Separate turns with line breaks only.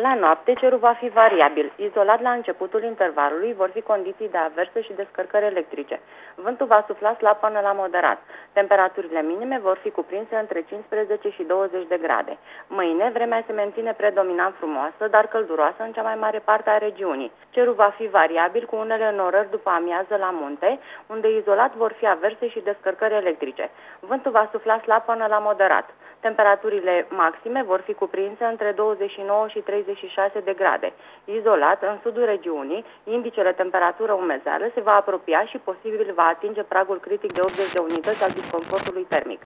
La noapte, cerul va fi variabil. Izolat la începutul intervalului vor fi condiții de averse și descărcări electrice. Vântul va sufla slab până la moderat. Temperaturile minime vor fi cuprinse între 15 și 20 de grade. Mâine, vremea se menține predominant frumoasă, dar călduroasă în cea mai mare parte a regiunii. Cerul va fi variabil cu unele înorări după amiază la munte, unde izolat vor fi averse și descărcări electrice. Vântul va sufla slab până la moderat. Temperaturile maxime vor fi cuprinse între 29 și 36 de grade. Izolat, în sudul regiunii, indicele temperatură-umezeală se va apropia și posibil va atinge pragul critic de 80 de unități al disconfortului termic.